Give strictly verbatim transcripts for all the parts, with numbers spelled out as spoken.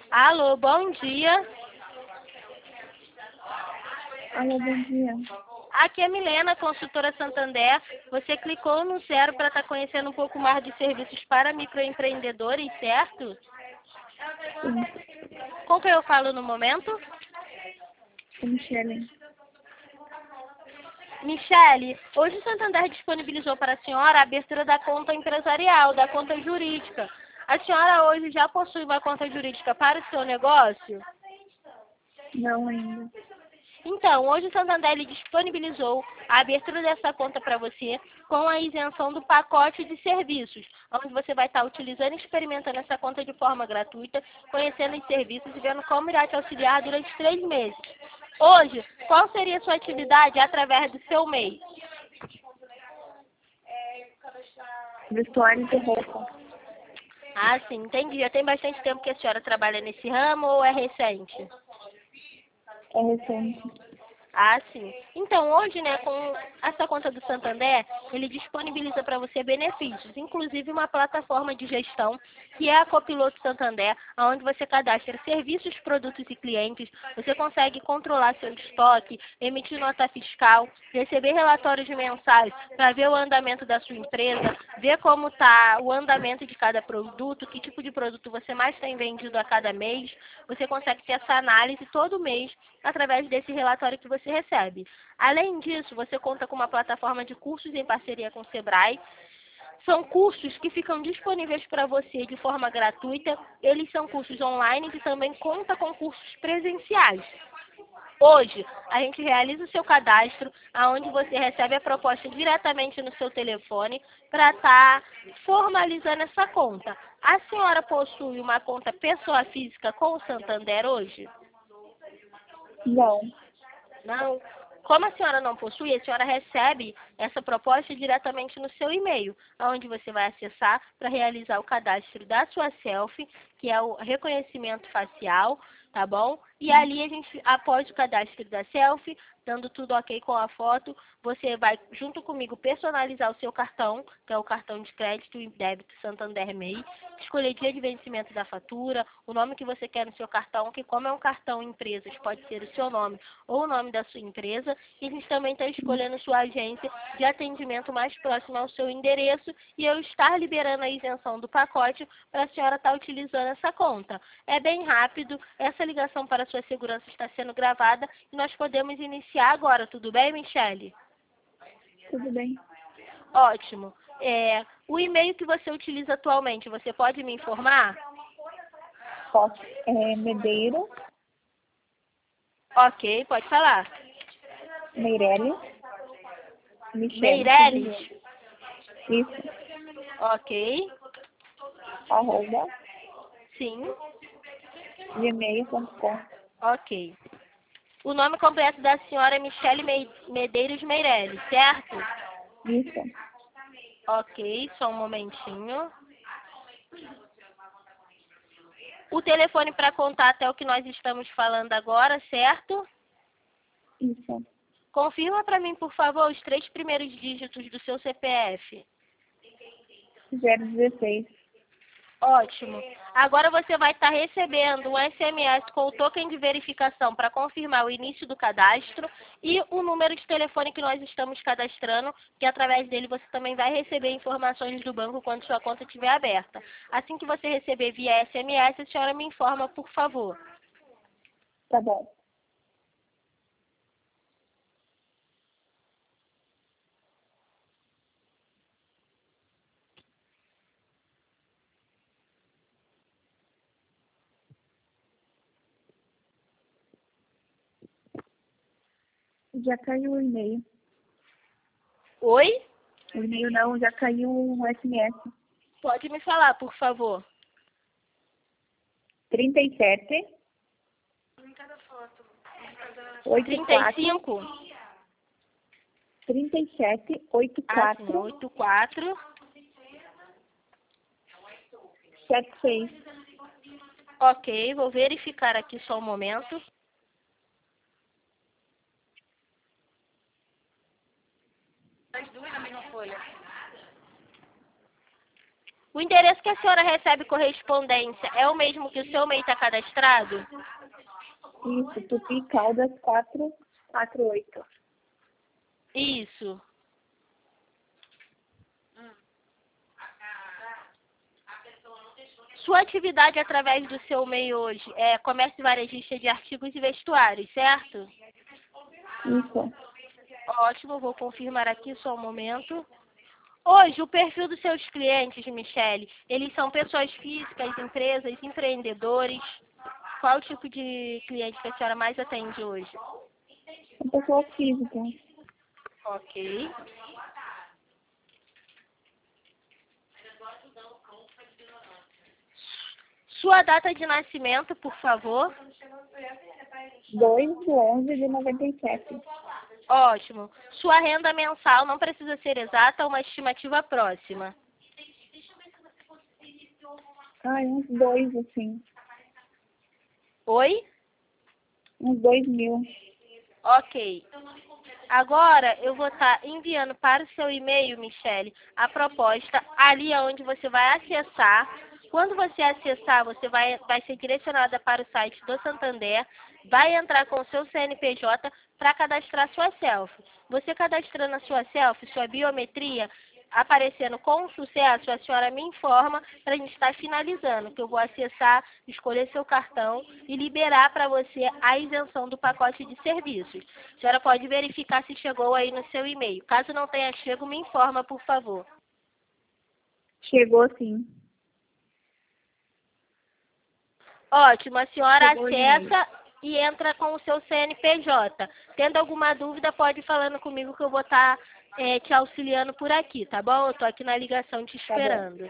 Alô, bom dia. Alô, bom dia. Aqui é Milena, consultora Santander. Você clicou no zero para estar conhecendo um pouco mais de serviços para microempreendedores, certo? Sim, Com quem eu falo no momento? sou Michele. Michele, hoje o Santander disponibilizou para a senhora a abertura da conta empresarial, da conta jurídica. A senhora hoje já possui uma conta jurídica para o seu negócio? Não ainda. Então, hoje o Santander ele disponibilizou a abertura dessa conta para você com a isenção do pacote de serviços, onde você vai estar utilizando e experimentando essa conta de forma gratuita, conhecendo os serviços e vendo como irá te auxiliar durante três meses. Hoje, qual seria a sua atividade através do seu M E I? Vestuário de roupa. Ah, sim, entendi. Já tem bastante tempo que a senhora trabalha nesse ramo ou é recente? É recente. Ah, sim. Então, hoje, né, com essa conta do Santander, ele disponibiliza para você benefícios, inclusive uma plataforma de gestão, que é a Copiloto Santander, onde você cadastra serviços, produtos e clientes, você consegue controlar seu estoque, emitir nota fiscal, receber relatórios mensais para ver o andamento da sua empresa, ver como está o andamento de cada produto, que tipo de produto você mais tem vendido a cada mês. Você consegue ter essa análise todo mês através desse relatório que você recebe. Além disso, você conta com uma plataforma de cursos em parceria com o Sebrae. São cursos que ficam disponíveis para você de forma gratuita. Eles são cursos online e também conta com cursos presenciais. Hoje, a gente realiza o seu cadastro, aonde você recebe a proposta diretamente no seu telefone para estar formalizando essa conta. A senhora possui uma conta pessoa física com o Santander hoje? Não. Não. Como a senhora não possui, a senhora recebe essa proposta diretamente no seu e-mail, onde você vai acessar para realizar o cadastro da sua selfie, que é o reconhecimento facial, tá bom? E ali a gente, após o cadastro da selfie, dando tudo ok com a foto, você vai, junto comigo, personalizar o seu cartão, que é o cartão de crédito e débito Santander M E I, escolher dia de vencimento da fatura, o nome que você quer no seu cartão, que como é um cartão empresas, pode ser o seu nome ou o nome da sua empresa, e a gente também está escolhendo sua agência de atendimento mais próxima ao seu endereço e eu estar liberando a isenção do pacote para a senhora estar utilizando essa conta. É bem rápido, essa ligação para a sua segurança está sendo gravada e nós podemos iniciar agora, tudo bem, Michele? Tudo bem. Ótimo. É, o e-mail que você utiliza atualmente, você pode me informar? Posso. É Medeiro, Ok, pode falar. Meirelles, Michele, tudo Meireles? junto. Isso. Ok, Arroba, sim, gmail ponto com. ok. O nome completo da senhora é Michele Me- Medeiros Meireles, certo? Isso. Ok, só um momentinho. O telefone para contato é o que nós estamos falando agora, certo? Isso. Confirma para mim, por favor, os três primeiros dígitos do seu C P F. zero dezesseis. Ótimo. Agora você vai estar recebendo um S M S com o token de verificação para confirmar o início do cadastro e o número de telefone que nós estamos cadastrando, que através dele você também vai receber informações do banco quando sua conta estiver aberta. Assim que você receber via S M S, a senhora me informa, por favor. Tá bom. Já caiu o e-mail. Oi? O e-mail não, já caiu um S M S. Pode me falar, por favor. trinta e sete, oitenta e trinta e quatro, cinco? trinta e sete, oitenta e Ah, sim, quatro, oito quatro. setenta e seis. Ok, vou verificar aqui só um momento. As duas na mesma folha. O endereço que a senhora recebe correspondência é o mesmo que o seu M E I está cadastrado? Isso, Tupi Caldas quatro quatro oito. Isso. Sua atividade através do seu M E I hoje é comércio varejista de artigos e vestuários, certo? Isso. Ótimo, vou confirmar aqui só um momento. Hoje, o perfil dos seus clientes, Michele, eles são pessoas físicas, empresas, empreendedores? Qual o tipo de cliente que a senhora mais atende hoje? São pessoas físicas. Ok. Sua data de nascimento, por favor. dois de onze de noventa e sete. Ótimo. Sua renda mensal não precisa ser exata, é uma estimativa próxima. Ai, uns dois, assim. Oi? Uns dois mil. Ok. Agora eu vou estar enviando para o seu e-mail, Michele, a proposta ali onde você vai acessar. Quando você acessar, você vai, vai ser direcionada para o site do Santander, vai entrar com o seu C N P J para cadastrar sua selfie. Você cadastrando a sua selfie, sua biometria, aparecendo com sucesso, a senhora me informa para a gente estar finalizando, que eu vou acessar, escolher seu cartão e liberar para você a isenção do pacote de serviços. A senhora pode verificar se chegou aí no seu e-mail. Caso não tenha chego, me informa, por favor. Chegou, sim. Ótimo, a senhora Chegou o e-mail. acessa e entra com o seu C N P J. Tendo alguma dúvida, pode ir falando comigo que eu vou estar é, te auxiliando por aqui, tá bom? Eu estou aqui na ligação te Tá bom. esperando.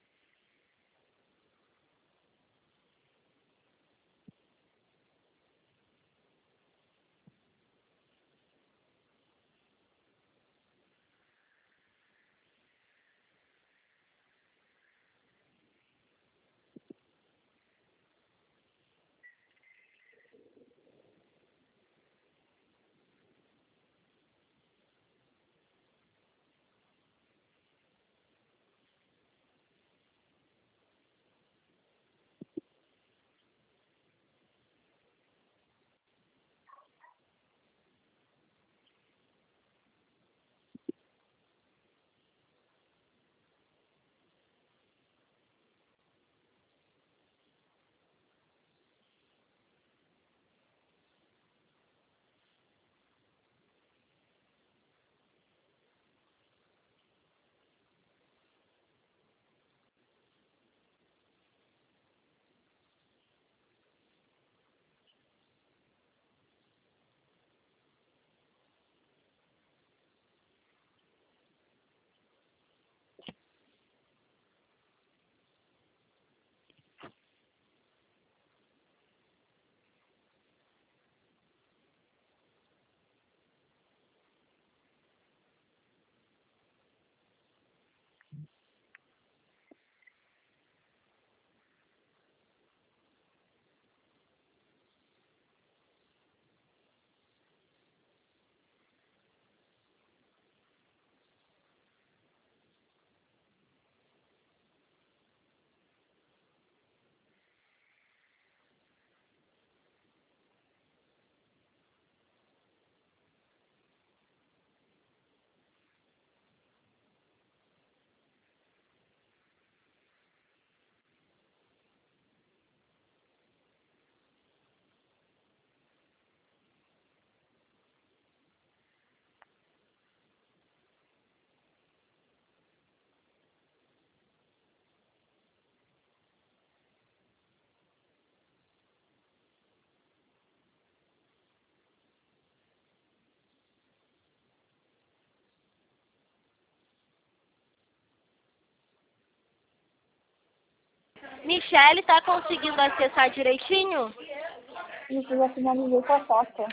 Michele, está conseguindo acessar direitinho? Isso, eu já finalizei com a foto.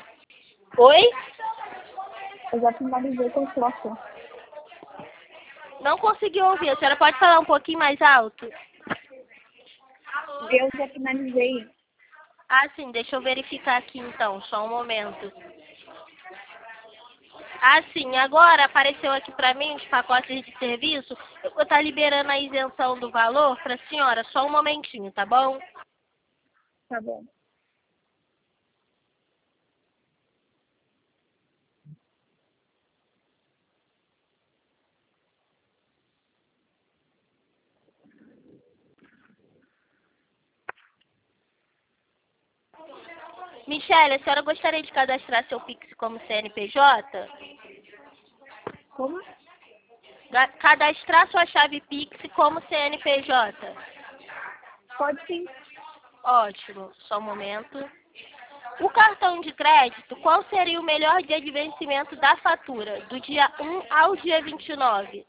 Oi? Eu já finalizei com a foto. Não consegui ouvir. A senhora pode falar um pouquinho mais alto? Eu já finalizei. Ah, sim. Deixa eu verificar aqui, então. Só um momento. Assim, agora apareceu aqui para mim os pacotes de serviço. Eu vou estar liberando a isenção do valor para a senhora. Só um momentinho, tá bom? Tá bom. Michele, a senhora gostaria de cadastrar seu Pix como C N P J? Como? Ga- Cadastrar sua chave Pix como C N P J? Pode sim. Ótimo, só um momento. O cartão de crédito, qual seria o melhor dia de vencimento da fatura? Do dia um ao dia vinte e nove?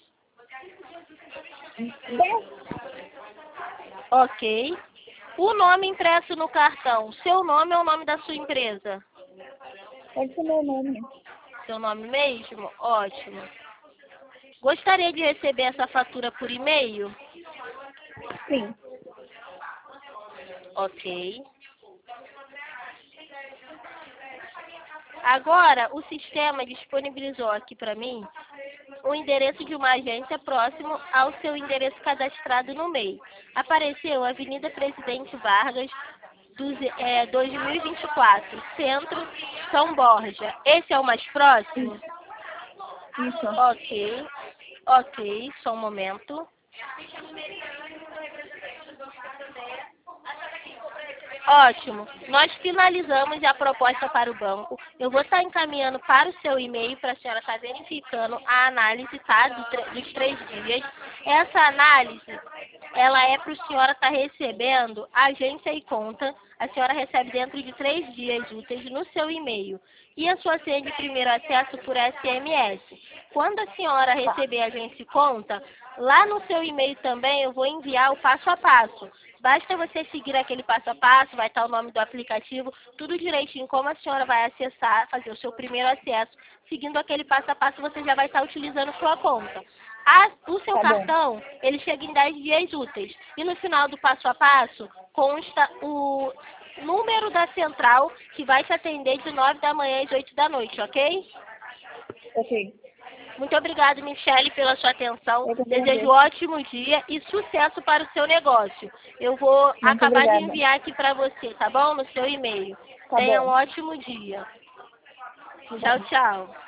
dez. Ok. O nome impresso no cartão, seu nome ou o nome da sua empresa? Pode ser meu nome. Seu nome mesmo? Ótimo. Gostaria de receber essa fatura por e-mail? Sim. Ok. Agora, o sistema disponibilizou aqui para mim o endereço de uma agência próximo ao seu endereço cadastrado no M E I. Apareceu Avenida Presidente Vargas, duze- é, dois mil e vinte e quatro, Centro, São Borja. Esse é o mais próximo? Isso. Ok, ok, só um momento. Ótimo. Nós finalizamos a proposta para o banco. Eu vou estar encaminhando para o seu e-mail para a senhora estar verificando a análise, tá? Do tre- dos três dias. Essa análise, ela é para a senhora estar recebendo agência e conta. A senhora recebe dentro de três dias úteis no seu e-mail. E a sua senha de primeiro acesso por S M S. Quando a senhora receber agência e conta, lá no seu e-mail também eu vou enviar o passo a passo. Basta você seguir aquele passo a passo, vai estar o nome do aplicativo, tudo direitinho, como a senhora vai acessar, fazer o seu primeiro acesso. Seguindo aquele passo a passo, você já vai estar utilizando sua conta. A- o seu Tá bom. cartão, ele chega em dez dias úteis. E no final do passo a passo, consta o número da central que vai te atender de nove da manhã às oito da noite, ok? Ok. Muito obrigada, Michele, pela sua atenção. Eu que Desejo agradeço. um ótimo dia e sucesso para o seu negócio. Eu vou Muito acabar de obrigada. enviar aqui para você, tá bom? No seu e-mail. Tá Tenha um bom. ótimo dia. Tá Tchau, bom. tchau.